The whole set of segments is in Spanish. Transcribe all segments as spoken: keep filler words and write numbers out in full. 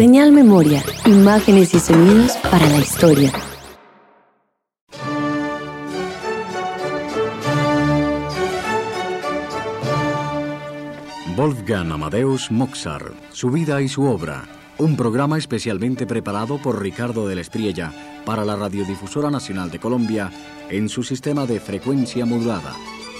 Señal Memoria, imágenes y sonidos para la historia. Wolfgang Amadeus Mozart, su vida y su obra. Un programa especialmente preparado por Ricardo de la Espriella para la Radiodifusora Nacional de Colombia en su sistema de frecuencia modulada.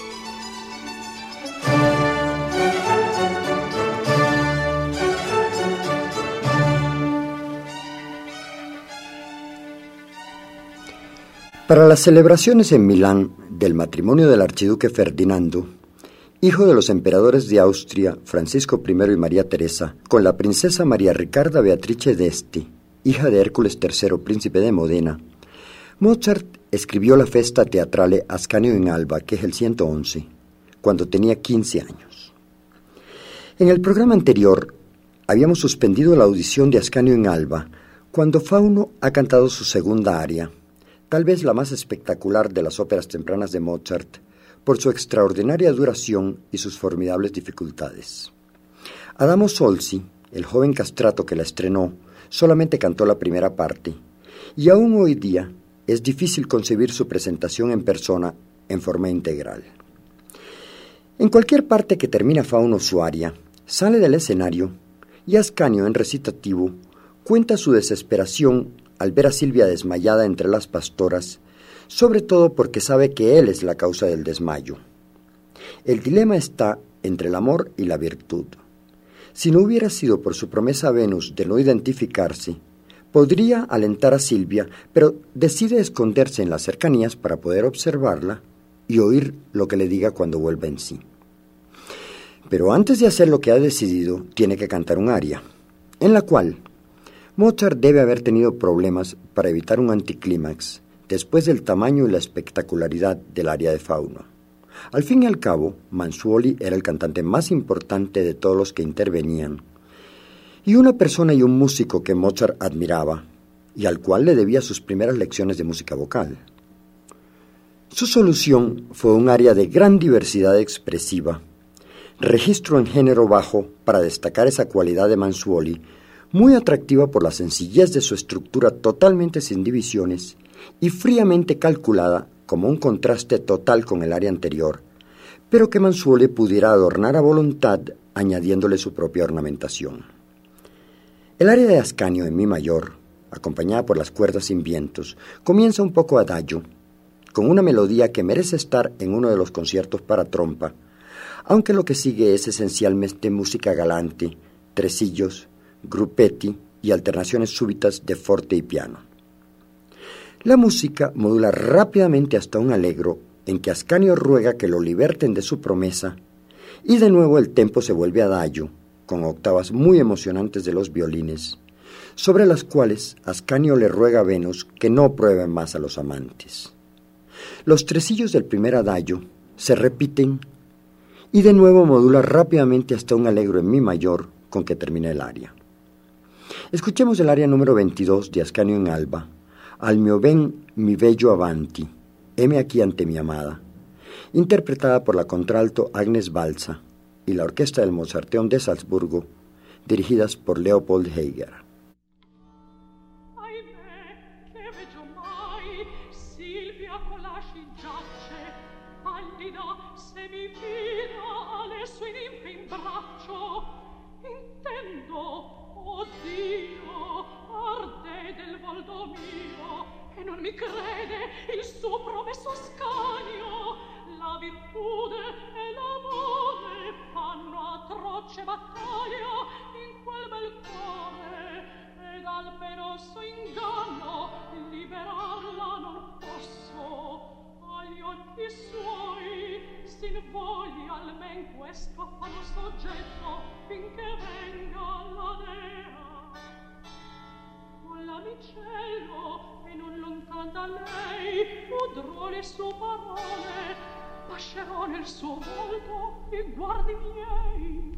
Para las celebraciones en Milán del matrimonio del archiduque Ferdinando, hijo de los emperadores de Austria, Francisco primero y María Teresa, con la princesa María Ricarda Beatrice d'Este, hija de Hércules tercero, príncipe de Modena, Mozart escribió la Festa Teatrale Ascanio in Alba, que es el ciento once, cuando tenía quince años. En el programa anterior habíamos suspendido la audición de Ascanio in Alba, cuando Fauno ha cantado su segunda aria, tal vez la más espectacular de las óperas tempranas de Mozart, por su extraordinaria duración y sus formidables dificultades. Adamo Solzi, el joven castrato que la estrenó, solamente cantó la primera parte, y aún hoy día es difícil concebir su presentación en persona en forma integral. En cualquier parte que termina Fauno su aria, sale del escenario y Ascanio, en recitativo, cuenta su desesperación al ver a Silvia desmayada entre las pastoras, sobre todo porque sabe que él es la causa del desmayo. El dilema está entre el amor y la virtud. Si no hubiera sido por su promesa a Venus de no identificarse, podría alentar a Silvia, pero decide esconderse en las cercanías para poder observarla y oír lo que le diga cuando vuelva en sí. Pero antes de hacer lo que ha decidido, tiene que cantar un aria, en la cual Mozart debe haber tenido problemas para evitar un anticlímax, después del tamaño y la espectacularidad del aria de Fauno. Al fin y al cabo, Manzuoli era el cantante más importante de todos los que intervenían, y una persona y un músico que Mozart admiraba, y al cual le debía sus primeras lecciones de música vocal. Su solución fue un aria de gran diversidad expresiva, registro en género bajo para destacar esa cualidad de Manzuoli, muy atractiva por la sencillez de su estructura totalmente sin divisiones, y fríamente calculada como un contraste total con el aria anterior, pero que Manzuoli pudiera adornar a voluntad añadiéndole su propia ornamentación. El aria de Ascanio en mi mayor, acompañada por las cuerdas sin vientos, comienza un poco adagio, con una melodía que merece estar en uno de los conciertos para trompa, aunque lo que sigue es esencialmente música galante, tresillos, gruppetti y alternaciones súbitas de forte y piano. La música modula rápidamente hasta un allegro en que Ascanio ruega que lo liberten de su promesa, y de nuevo el tempo se vuelve adagio, con octavas muy emocionantes de los violines, sobre las cuales Ascanio le ruega a Venus que no prueben más a los amantes. Los tresillos del primer adagio se repiten y de nuevo modula rápidamente hasta un allegro en mi mayor con que termina el aria. Escuchemos el aria número veintidós de Ascanio in Alba, Al mio ben mi bello avanti, heme aquí ante mi amada, interpretada por la contralto Agnes Balza y la orquesta del Mozarteum de Salzburgo, dirigidas por Leopold Heiger. Non mi crede il suo promesso Ascanio, la virtude e l'amore fanno atroce battaglia in quel bel cuore, ed al penoso inganno liberarla non posso. Agli occhi suoi s'invogli almen questo affanno soggetto finché venga la dea. Con l'amicello e non lontan da lei udrò le sue parole, pascerò nel suo volto i guardi miei.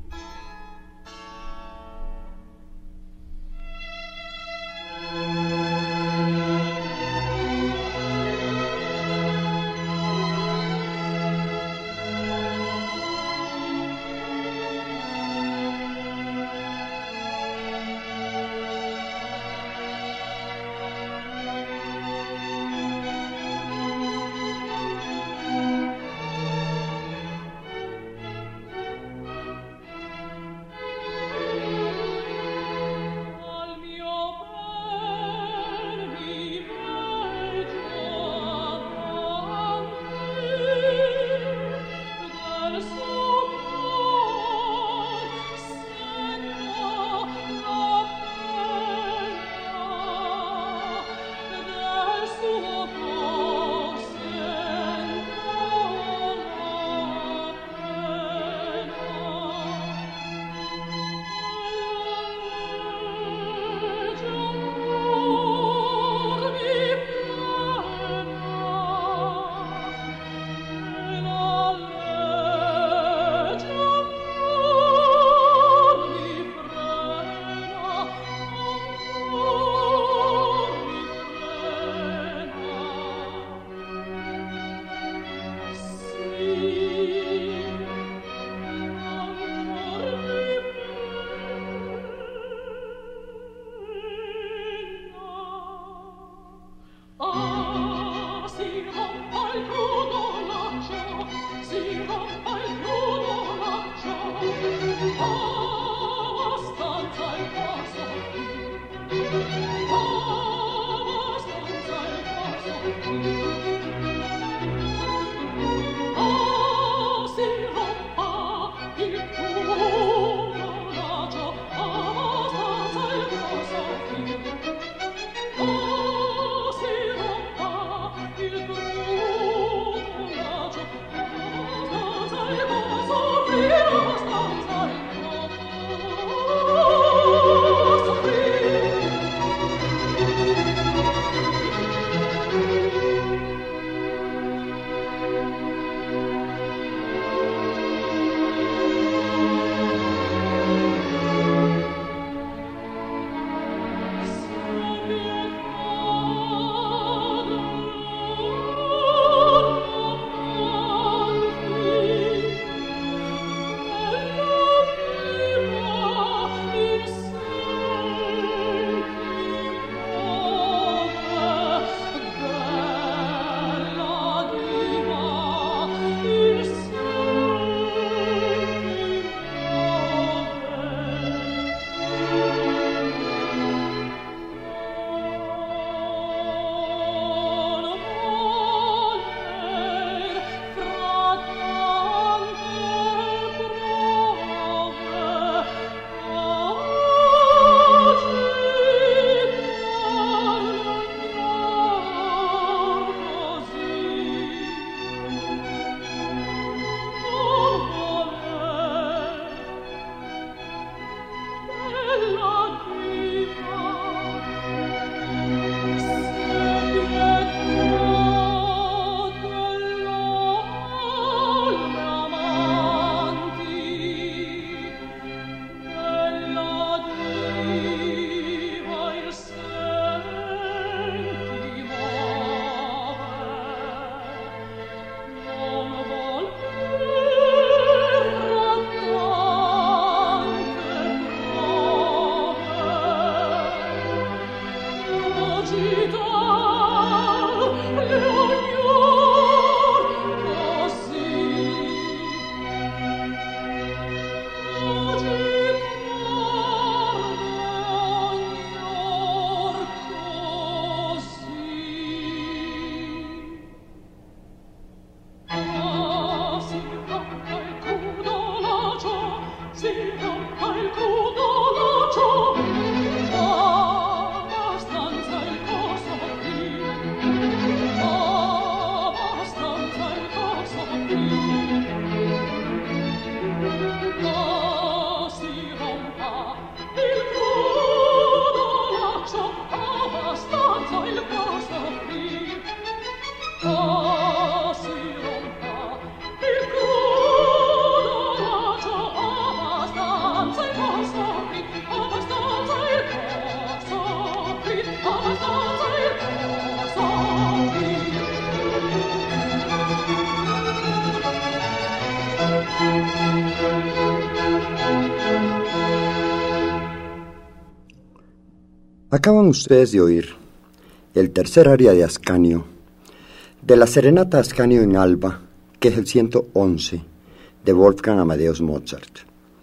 Acaban ustedes de oír el tercer aria de Ascanio, de la Serenata Ascanio en Alba, que es el ciento once de Wolfgang Amadeus Mozart.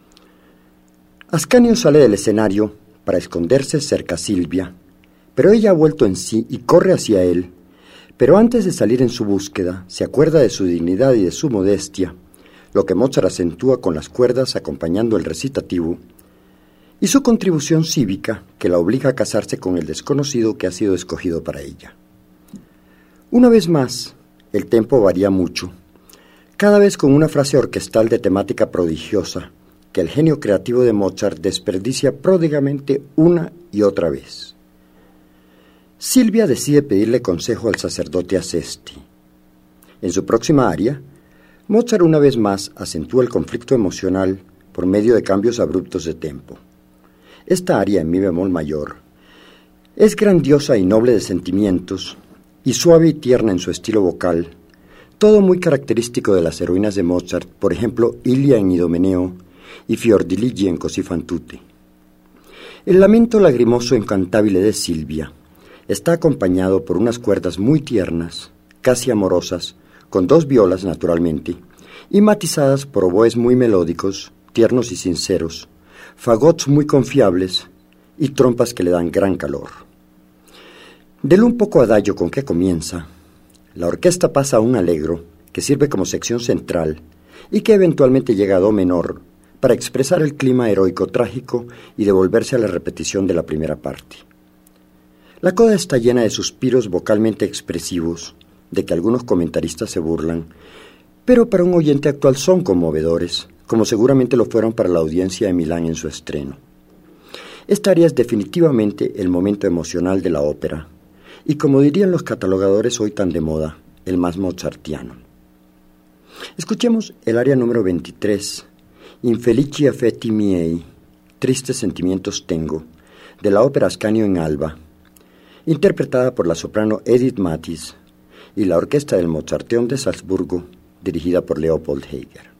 Ascanio sale del escenario para esconderse cerca a Silvia, pero ella ha vuelto en sí y corre hacia él, pero antes de salir en su búsqueda se acuerda de su dignidad y de su modestia, lo que Mozart acentúa con las cuerdas acompañando el recitativo, y su contribución cívica que la obliga a casarse con el desconocido que ha sido escogido para ella. Una vez más, el tempo varía mucho, cada vez con una frase orquestal de temática prodigiosa que el genio creativo de Mozart desperdicia pródigamente una y otra vez. Silvia decide pedirle consejo al sacerdote Acesti. En su próxima aria, Mozart una vez más acentúa el conflicto emocional por medio de cambios abruptos de tempo. Esta aria en mi bemol mayor es grandiosa y noble de sentimientos y suave y tierna en su estilo vocal, todo muy característico de las heroínas de Mozart, por ejemplo, Ilia en Idomeneo y Fiordiligi en Così fan tutte. El lamento lagrimoso incantabile de Silvia está acompañado por unas cuerdas muy tiernas, casi amorosas, con dos violas naturalmente, y matizadas por oboes muy melódicos, tiernos y sinceros, fagots muy confiables y trompas que le dan gran calor. Del un poco adagio con que comienza, la orquesta pasa a un allegro que sirve como sección central y que eventualmente llega a do menor para expresar el clima heroico trágico y devolverse a la repetición de la primera parte. La coda está llena de suspiros vocalmente expresivos, de que algunos comentaristas se burlan, pero para un oyente actual son conmovedores, como seguramente lo fueron para la audiencia de Milán en su estreno. Esta aria es definitivamente el momento emocional de la ópera, y como dirían los catalogadores hoy tan de moda, el más mozartiano. Escuchemos el aria número veintitrés, Infelici affetti miei, Tristes sentimientos tengo, de la ópera Ascanio en Alba, interpretada por la soprano Edith Mattis y la orquesta del Mozarteum de Salzburgo, dirigida por Leopold Heger.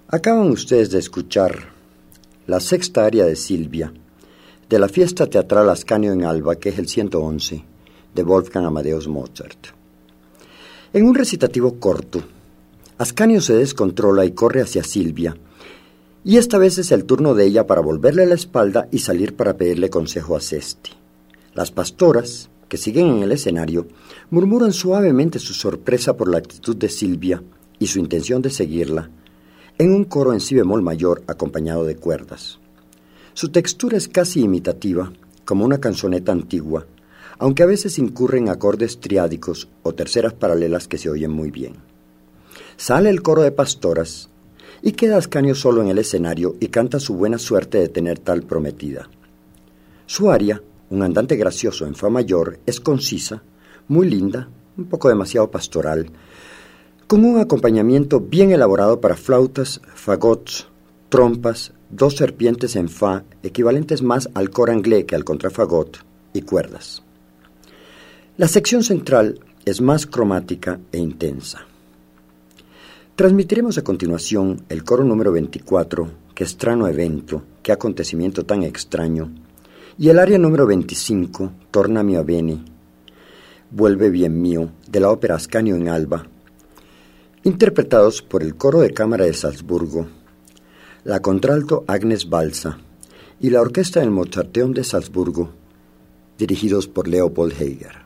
Acaban ustedes de escuchar la sexta aria de Silvia, de la fiesta teatral Ascanio en Alba, que es el ciento once, de Wolfgang Amadeus Mozart. En un recitativo corto, Ascanio se descontrola y corre hacia Silvia, y esta vez es el turno de ella para volverle la espalda y salir para pedirle consejo a Sesti. Las pastoras, que siguen en el escenario, murmuran suavemente su sorpresa por la actitud de Silvia y su intención de seguirla, en un coro en si bemol mayor acompañado de cuerdas. Su textura es casi imitativa, como una canzoneta antigua, aunque a veces incurre en acordes triádicos o terceras paralelas que se oyen muy bien. Sale el coro de pastoras y queda Ascanio solo en el escenario y canta su buena suerte de tener tal prometida. Su aria, un andante gracioso en fa mayor, es concisa, muy linda, un poco demasiado pastoral, con un acompañamiento bien elaborado para flautas, fagots, trompas, dos serpientes en fa, equivalentes más al cor anglais que al contrafagot, y cuerdas. La sección central es más cromática e intensa. Transmitiremos a continuación el coro número veinticuatro, Che strano evento, qué acontecimiento tan extraño, y el aria número veinticinco, Tornami a bene, Vuelve bien mío, de la ópera Ascanio en Alba, interpretados por el coro de cámara de Salzburgo, la contralto Agnes Balsa y la orquesta del Mozarteum de Salzburgo, dirigidos por Leopold Heger.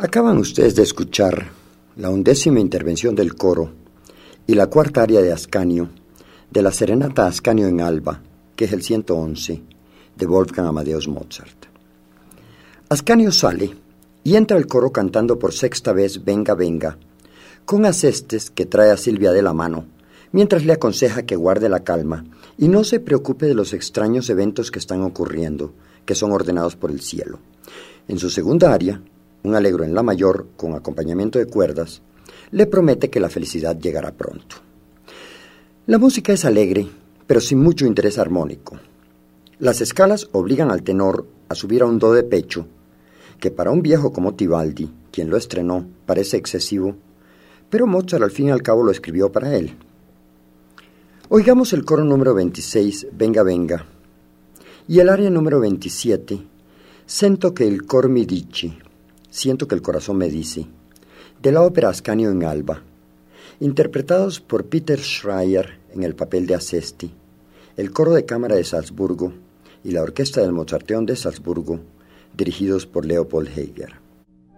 Acaban ustedes de escuchar la undécima intervención del coro y la cuarta aria de Ascanio de la Serenata Ascanio en Alba, que es el ciento once de Wolfgang Amadeus Mozart. Ascanio sale y entra al coro cantando por sexta vez Venga, venga, con Acestes que trae a Silvia de la mano, mientras le aconseja que guarde la calma y no se preocupe de los extraños eventos que están ocurriendo, que son ordenados por el cielo. En su segunda aria, un allegro en la mayor con acompañamiento de cuerdas, le promete que la felicidad llegará pronto. La música es alegre, pero sin mucho interés armónico. Las escalas obligan al tenor a subir a un do de pecho, que para un viejo como Tibaldi, quien lo estrenó, parece excesivo, pero Mozart al fin y al cabo lo escribió para él. Oigamos el coro número veintiséis, Venga, venga, y el aria número veintisiete, Sento che il cor mi dice, Siento que el corazón me dice, de la ópera Ascanio en Alba, interpretados por Peter Schreier en el papel de Acesti, el coro de cámara de Salzburgo y la orquesta del Mozarteum de Salzburgo, dirigidos por Leopold Heger.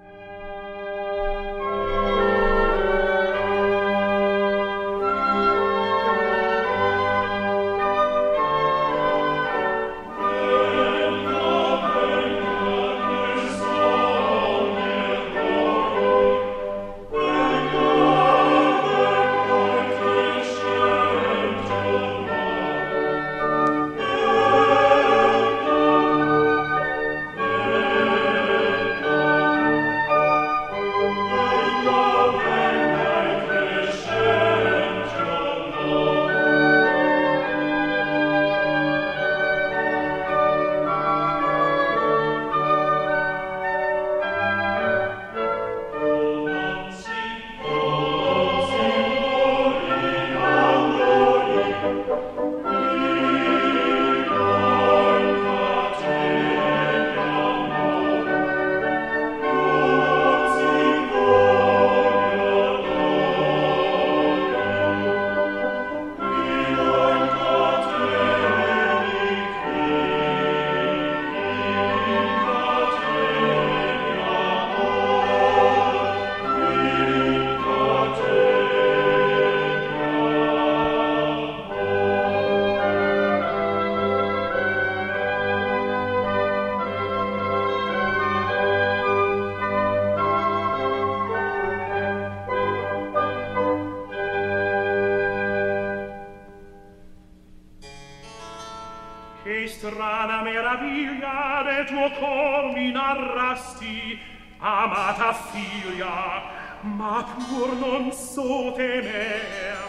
Strana meraviglia del tuo cor mi narrasti, amata figlia, ma pur non so temer.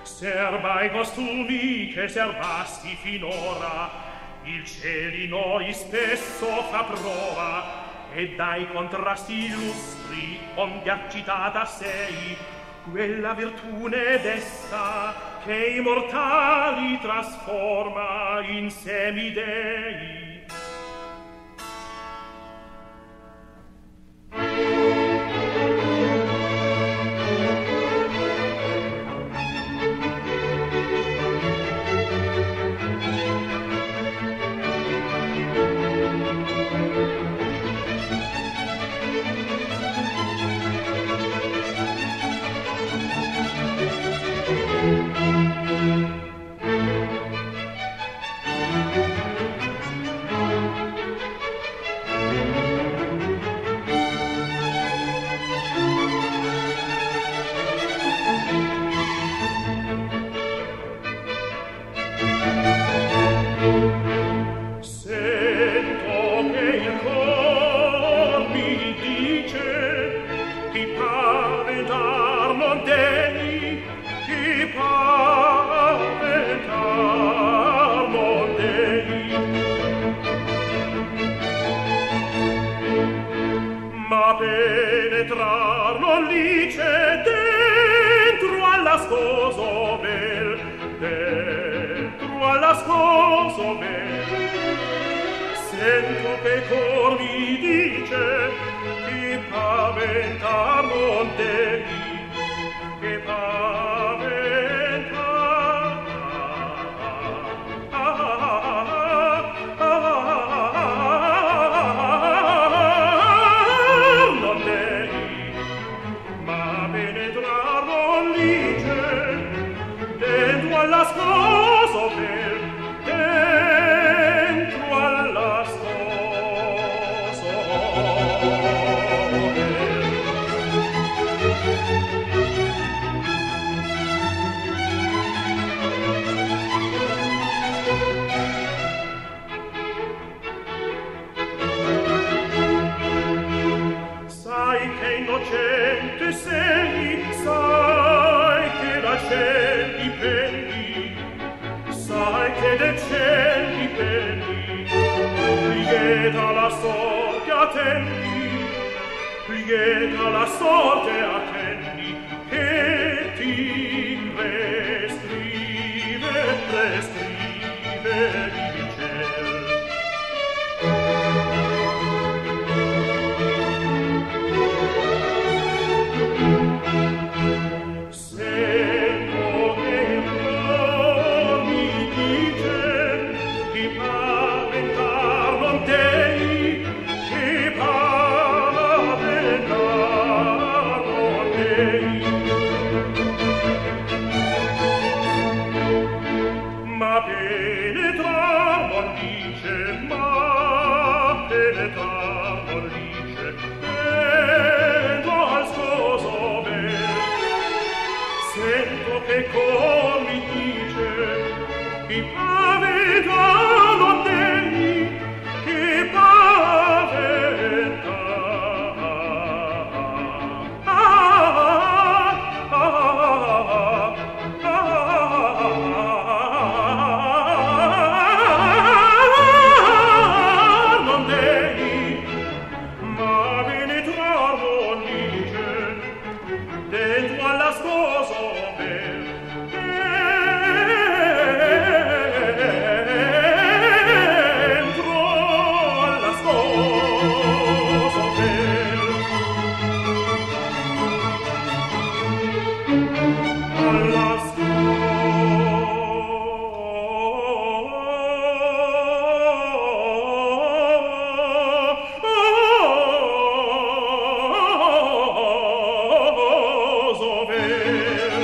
Serba i costumi che serbasti finora, il ciel di noi spesso fa prova, e dai contrasti illustri onde accitata sei, quella virtune desta che i mortali trasforma in semidei. Penetrar non lice dentro alla sposo bel, dentro alla sposo bel. Sento che cor mi dice che paventar non devi, che paventar ah, ah, ah, ah, ah, non devi. attendi, lieta la sorte attendi, che ti prescrive, prescrive il ciel. Sento che non mi dice chi paventar non dei, chi paventar non dei. Ma penetrar non dice, ma penetrar non dice, vedo al sposo bel. Sento che con mi dice, chi paventar non dei, chi paventar. Ah, ah, ah, ah, ah, non dei, ma penetrar non dice, dentro alla sposo bel, dentro alla sposo bel, alla sposo bel.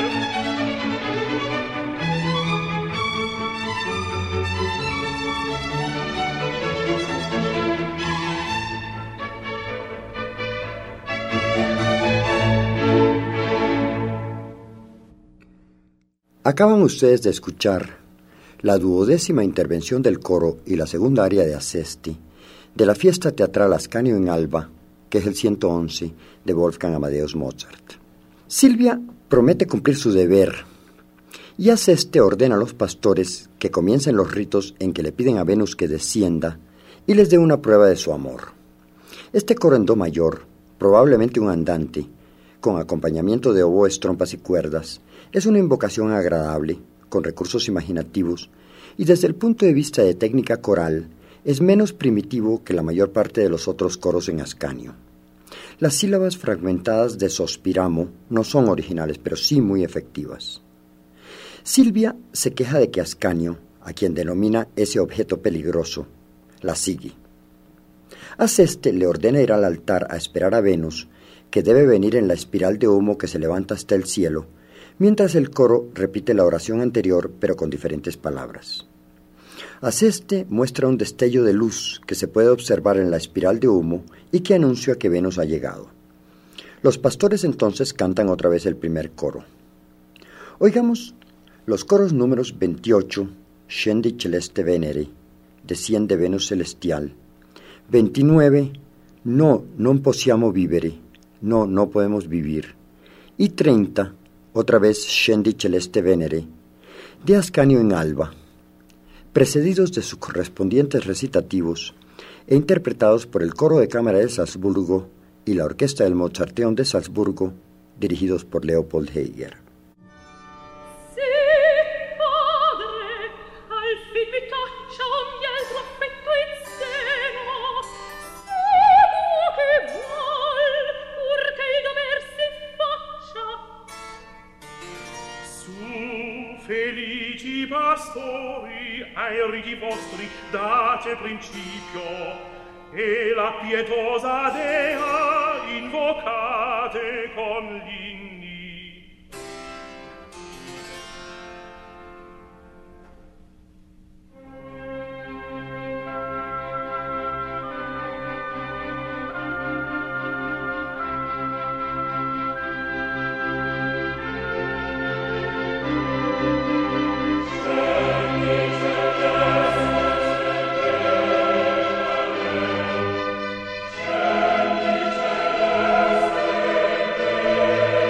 Acaban ustedes de escuchar la duodécima intervención del coro y la segunda aria de Acesti de la fiesta teatral Ascanio en Alba, que es el ciento once de Wolfgang Amadeus Mozart. Silvia promete cumplir su deber y Aceste ordena a los pastores que comiencen los ritos en que le piden a Venus que descienda y les dé una prueba de su amor. Este coro en do mayor, probablemente un andante, con acompañamiento de oboes, trompas y cuerdas, es una invocación agradable, con recursos imaginativos, y desde el punto de vista de técnica coral, es menos primitivo que la mayor parte de los otros coros en Ascanio. Las sílabas fragmentadas de sospiramo no son originales, pero sí muy efectivas. Silvia se queja de que Ascanio, a quien denomina ese objeto peligroso, la sigue. Aceste le ordena ir al altar a esperar a Venus, que debe venir en la espiral de humo que se levanta hasta el cielo, mientras el coro repite la oración anterior, pero con diferentes palabras. Aceste muestra un destello de luz que se puede observar en la espiral de humo y que anuncia que Venus ha llegado. Los pastores entonces cantan otra vez el primer coro. Oigamos los coros números veintiocho, Scendi celeste Venere, desciende Venus celestial, veintinueve, no, non possiamo vivere, no, no podemos vivir, y treinta, otra vez Scendi celeste Venere, de Ascanio en Alba, precedidos de sus correspondientes recitativos e interpretados por el coro de cámara de Salzburgo y la orquesta del Mozarteum de Salzburgo, dirigidos por Leopold Heger. Felici pastori, ai riti vostri date principio, e la pietosa dea invocate con gli inni. Scendi celeste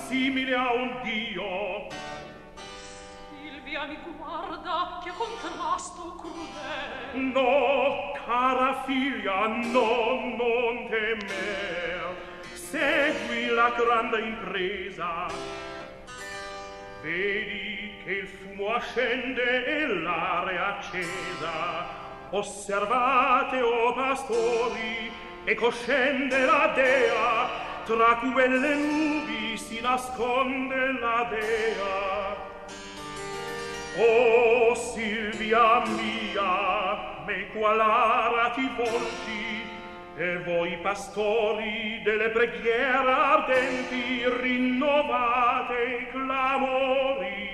simile a un dio. Silvia mi guarda, che contrasto crudele. No, cara figlia, no, non temer. Segui la grande impresa. Vedi che il fumo ascende e l'area accesa. Osservate, o pastori, ecco scende la dea, tra quelle nubi si nasconde la dea. O Silvia mia, me qualara ti volti, e voi pastori delle preghiere ardenti rinnovate i clamori.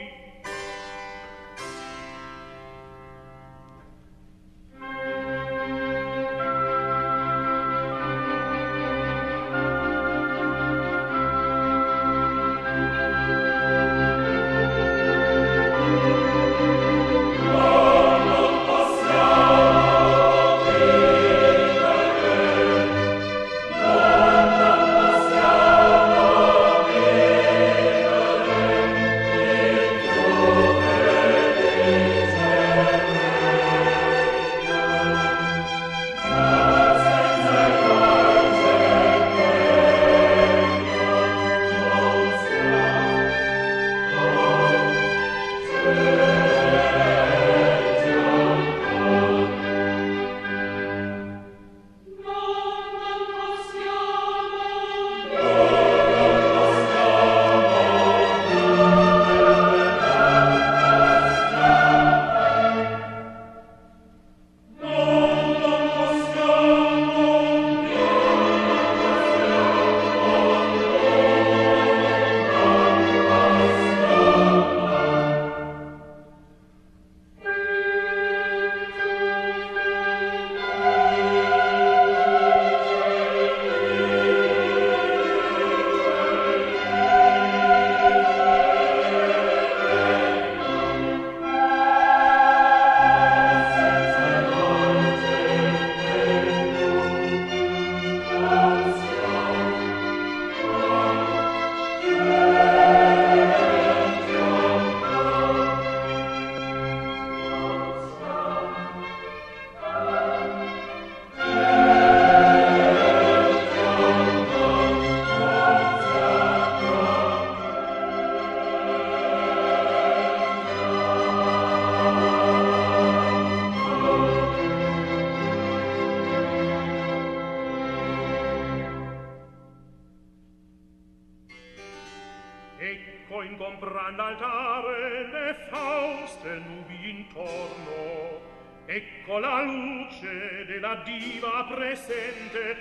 ingombrando altare le fauste nubi intorno. Ecco la luce della diva presente,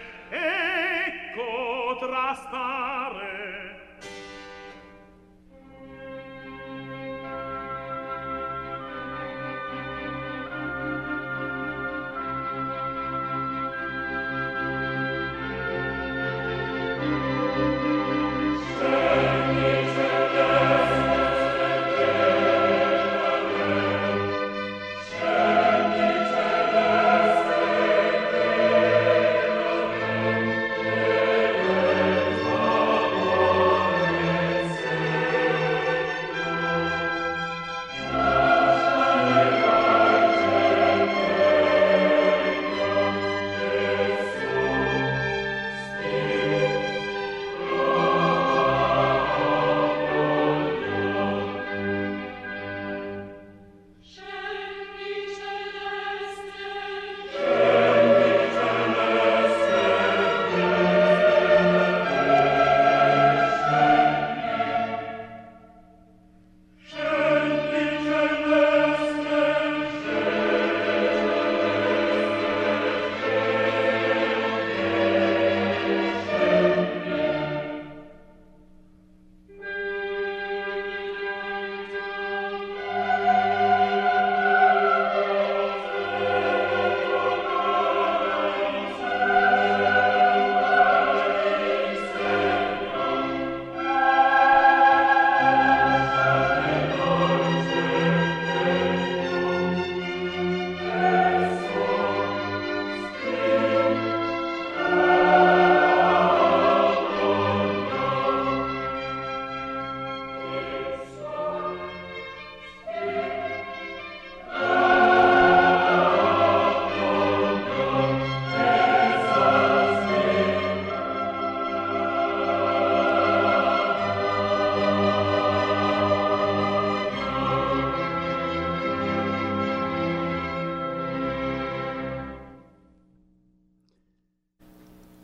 ecco traspare. Oh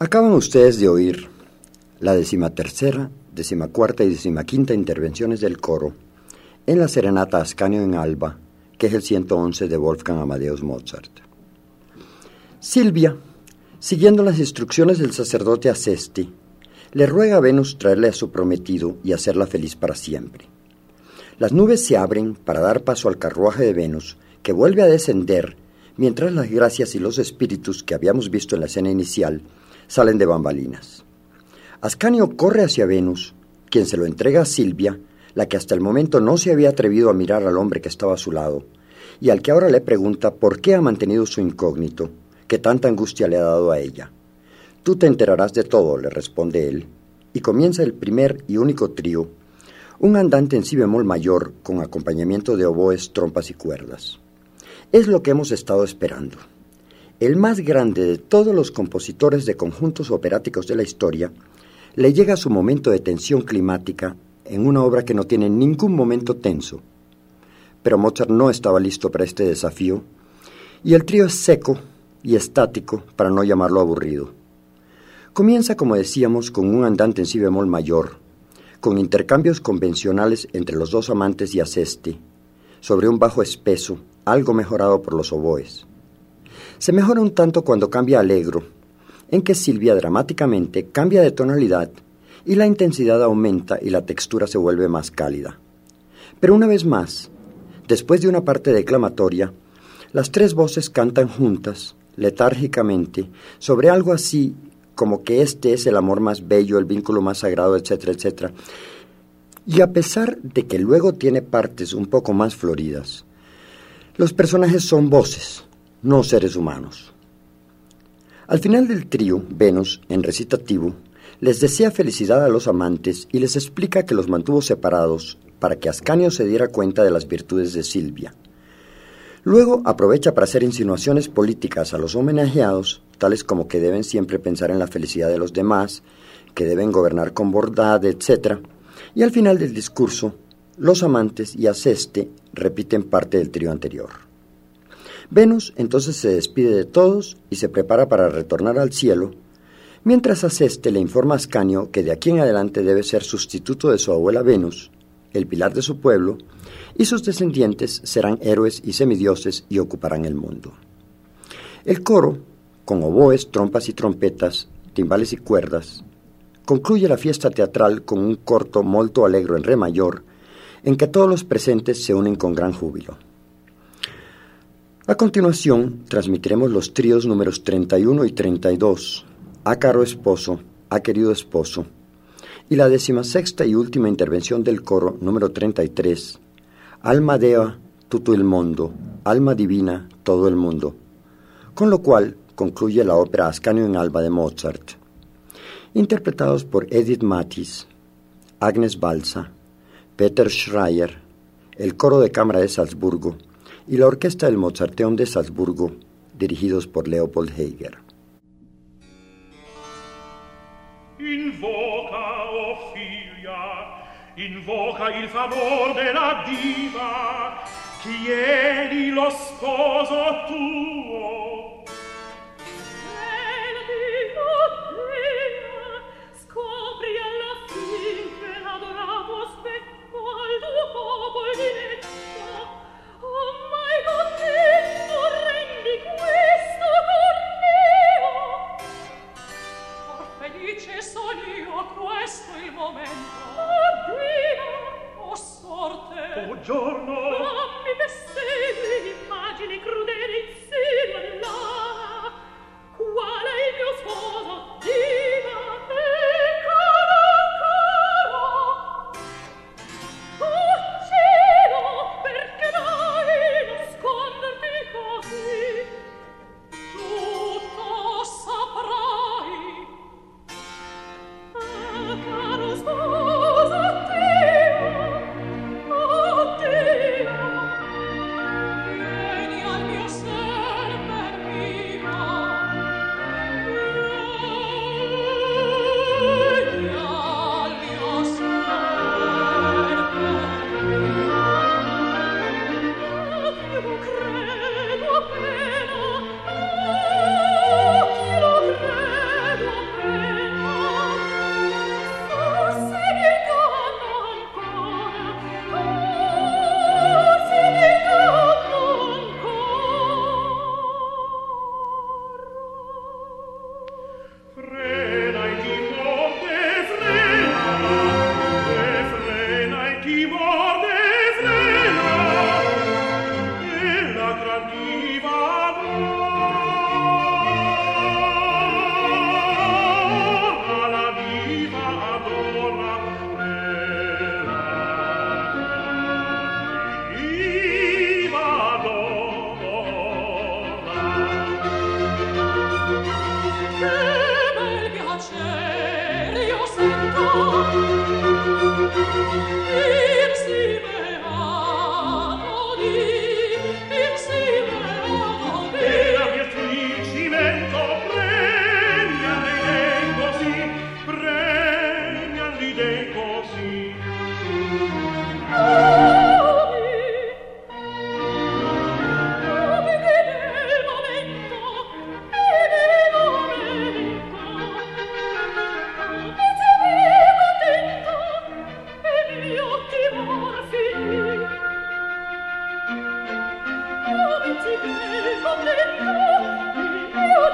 Acaban ustedes de oír la decimatercera, decimacuarta y decimaquinta intervenciones del coro en la serenata Ascanio en Alba, que es el ciento once de Wolfgang Amadeus Mozart. Silvia, siguiendo las instrucciones del sacerdote Acesti, le ruega a Venus traerle a su prometido y hacerla feliz para siempre. Las nubes se abren para dar paso al carruaje de Venus, que vuelve a descender, mientras las gracias y los espíritus que habíamos visto en la escena inicial salen de bambalinas. Ascanio corre hacia Venus, quien se lo entrega a Silvia, la que hasta el momento no se había atrevido a mirar al hombre que estaba a su lado, y al que ahora le pregunta por qué ha mantenido su incógnito, que tanta angustia le ha dado a ella. Tú te enterarás de todo, le responde él, y comienza el primer y único trío, un andante en si bemol mayor con acompañamiento de oboes, trompas y cuerdas. Es lo que hemos estado esperando. El más grande de todos los compositores de conjuntos operáticos de la historia le llega su momento de tensión climática en una obra que no tiene ningún momento tenso. Pero Mozart no estaba listo para este desafío, y el trío es seco y estático para no llamarlo aburrido. Comienza, como decíamos, con un andante en si bemol mayor, con intercambios convencionales entre los dos amantes y Acesti, sobre un bajo espeso, algo mejorado por los oboes. Se mejora un tanto cuando cambia a allegro, en que Silvia dramáticamente cambia de tonalidad y la intensidad aumenta y la textura se vuelve más cálida. Pero una vez más, después de una parte declamatoria, las tres voces cantan juntas, letárgicamente, sobre algo así como que este es el amor más bello, el vínculo más sagrado, etcétera, etcétera. Y a pesar de que luego tiene partes un poco más floridas, los personajes son voces, no seres humanos. Al final del trío, Venus, en recitativo, les desea felicidad a los amantes y les explica que los mantuvo separados para que Ascanio se diera cuenta de las virtudes de Silvia. Luego aprovecha para hacer insinuaciones políticas a los homenajeados, tales como que deben siempre pensar en la felicidad de los demás, que deben gobernar con bondad, etcétera. Y al final del discurso, los amantes y Aceste repiten parte del trío anterior. Venus entonces se despide de todos y se prepara para retornar al cielo, mientras Aceste le informa a Ascanio que de aquí en adelante debe ser sustituto de su abuela Venus, el pilar de su pueblo, y sus descendientes serán héroes y semidioses y ocuparán el mundo. El coro, con oboes, trompas y trompetas, timbales y cuerdas, concluye la fiesta teatral con un corto molto allegro en re mayor, en que todos los presentes se unen con gran júbilo. A continuación, transmitiremos los tríos números treinta y uno y treinta y dos, A caro esposo, A querido esposo, y la decimasexta y última intervención del coro número treinta y tres, Alma Dea, tutto il mondo, alma divina, todo el mundo, con lo cual concluye la ópera Ascanio en Alba de Mozart, interpretados por Edith Mattis, Agnes Balsa, Peter Schreier, el coro de cámara de Salzburgo y la orquesta del Mozarteum de Salzburgo, dirigidos por Leopold Heger. Invoca, oh figlia, invoca il favor della diva, chiedi lo sposo tuo. Scopri alla fin che l'adoravo specco al tuo popolo diletto. Oh, mai contento rendi questo corneo. Or felice son io, questo il momento. Oh, Dio, oh sorte, Oh, giorno, dammi bestemmie, immagini crudeli, insieme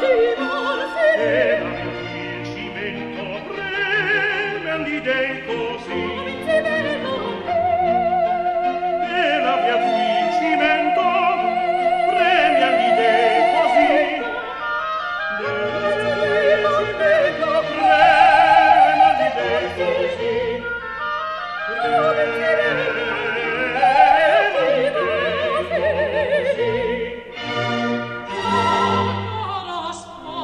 Spot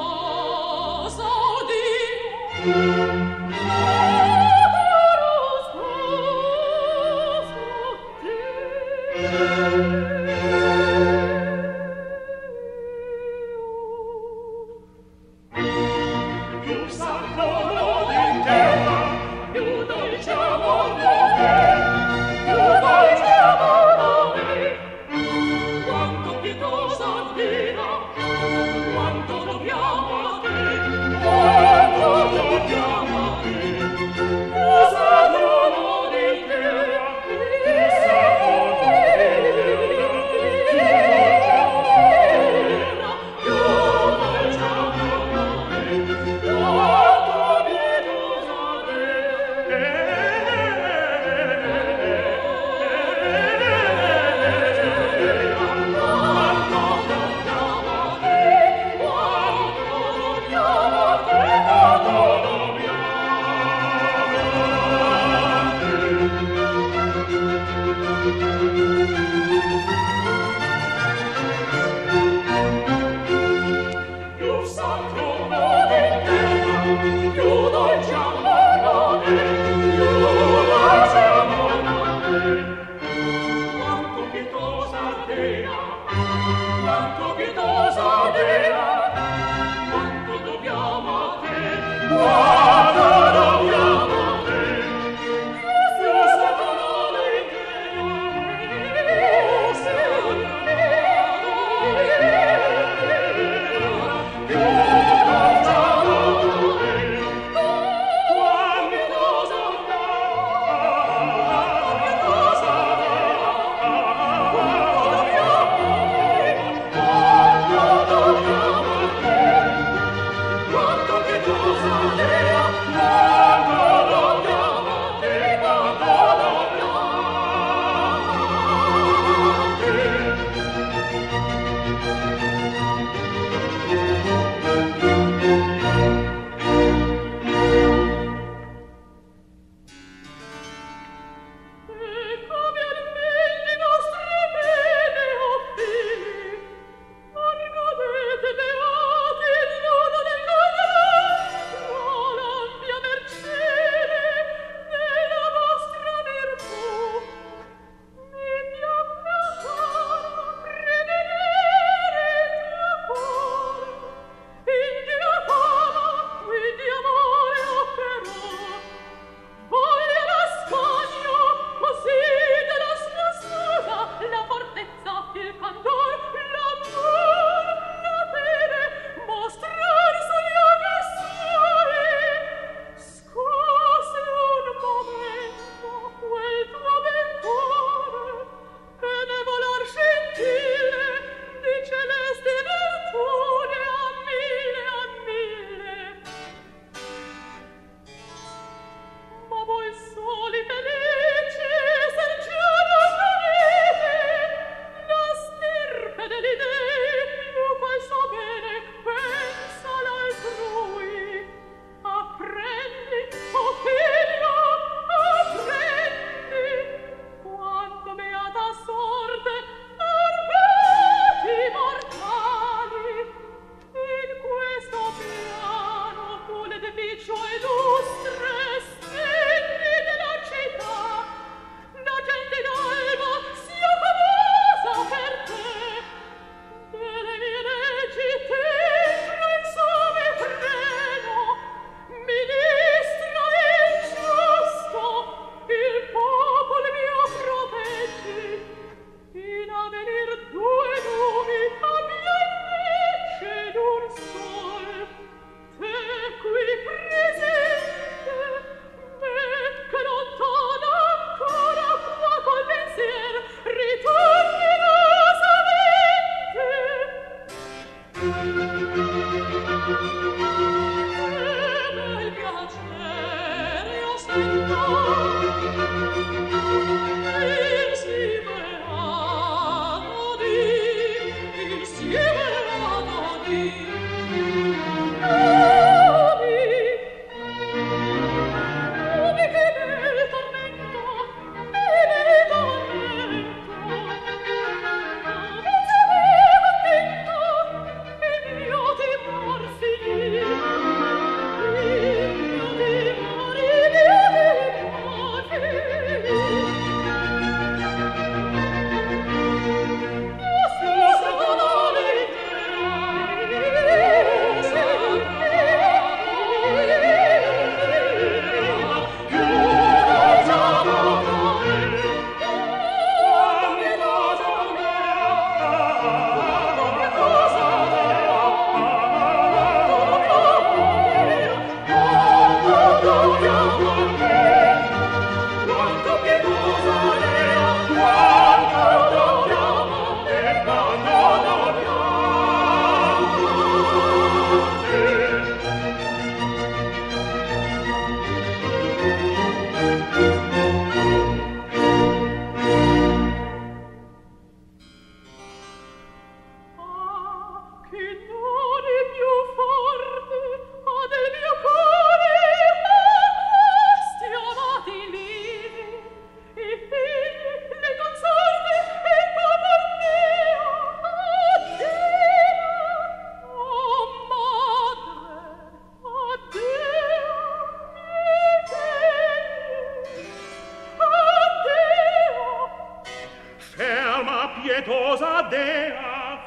pietosa dea,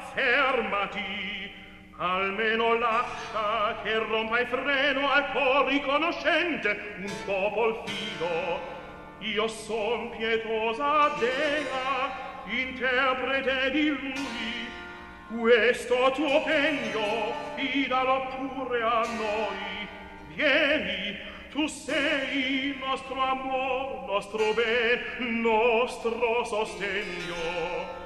fermati, almeno lascia che rompa il freno al cor riconoscente un popol fido. Io son pietosa dea, interprete di lui, questo tuo pegno fidalo pure a noi. Vieni, tu sei il nostro amor, nostro ben, nostro sostegno.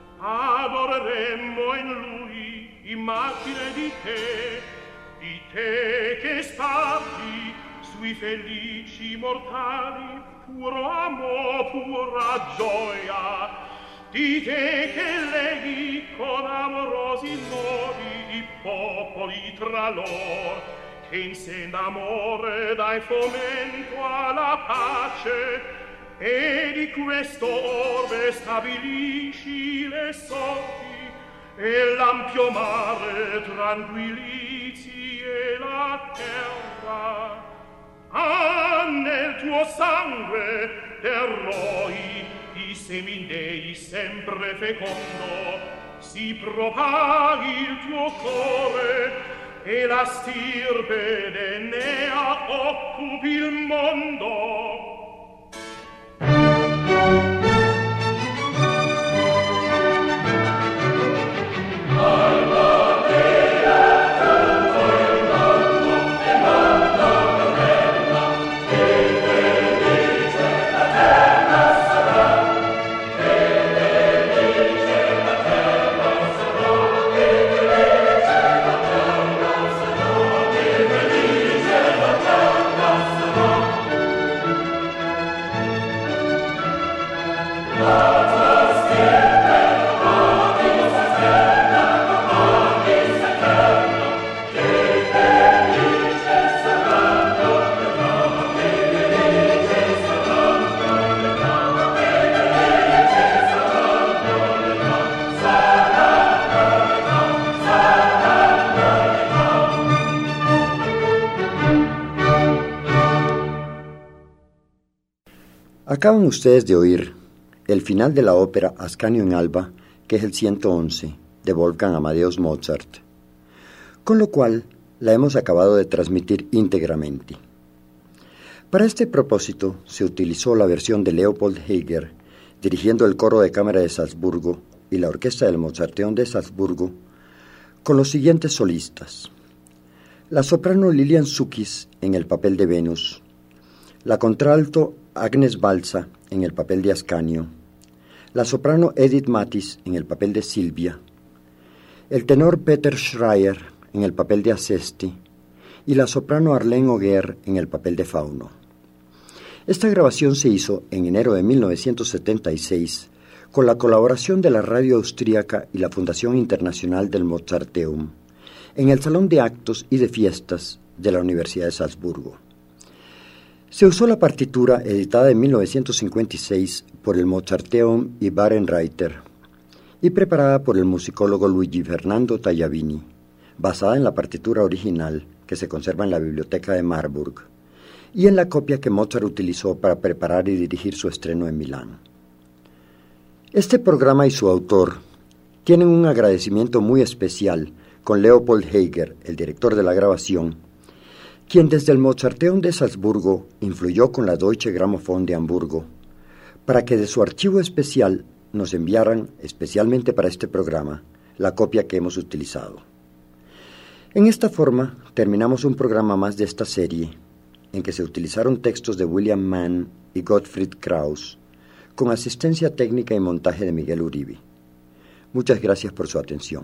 Adoreremmo in lui immagine di te, di te che starti sui felici mortali, puro amor, pura gioia, di te che leghi con amorosi nodi i popoli tra loro, che in sen d'amore dai fomento alla pace, e di questo orbe stabilisci le sorti, e l'ampio mare tranquillizzi e la terra. Ah, nel tuo sangue terroi i semin dei sempre fecondo, si propaghi il tuo cuore, e la stirpe d'Enea occupi il mondo. Acaban ustedes de oír el final de la ópera Ascanio en Alba, que es el ciento once, de Wolfgang Amadeus Mozart, con lo cual la hemos acabado de transmitir íntegramente. Para este propósito se utilizó la versión de Leopold Heger, dirigiendo el coro de cámara de Salzburgo y la orquesta del Mozarteum de Salzburgo, con los siguientes solistas: la soprano Lilian Sukis en el papel de Venus, la contralto Agnes Balsa en el papel de Ascanio, la soprano Edith Mathis en el papel de Silvia, el tenor Peter Schreier en el papel de Acesti y la soprano Arlene Auger en el papel de Fauno. Esta grabación se hizo en enero de mil novecientos setenta y seis con la colaboración de la radio austríaca y la Fundación Internacional del Mozarteum en el Salón de Actos y de Fiestas de la Universidad de Salzburgo. Se usó la partitura editada en mil novecientos cincuenta y seis por el Mozarteum y Barenreiter y preparada por el musicólogo Luigi Fernando Tagliavini, basada en la partitura original que se conserva en la biblioteca de Marburg y en la copia que Mozart utilizó para preparar y dirigir su estreno en Milán. Este programa y su autor tienen un agradecimiento muy especial con Leopold Hager, el director de la grabación, quien desde el Mozarteum de Salzburgo influyó con la Deutsche Grammophon de Hamburgo para que de su archivo especial nos enviaran, especialmente para este programa, la copia que hemos utilizado. En esta forma, terminamos un programa más de esta serie, en que se utilizaron textos de William Mann y Gottfried Kraus, con asistencia técnica y montaje de Miguel Uribe. Muchas gracias por su atención.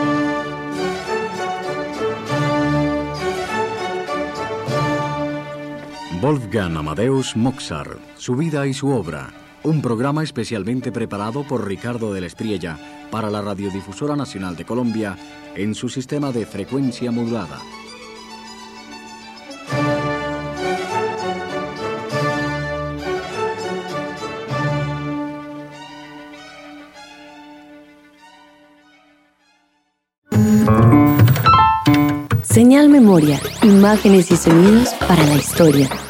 Wolfgang Amadeus Mozart, su vida y su obra. Un programa especialmente preparado por Ricardo de la Espriella para la Radiodifusora Nacional de Colombia en su sistema de frecuencia modulada. Señal Memoria, imágenes y sonidos para la historia.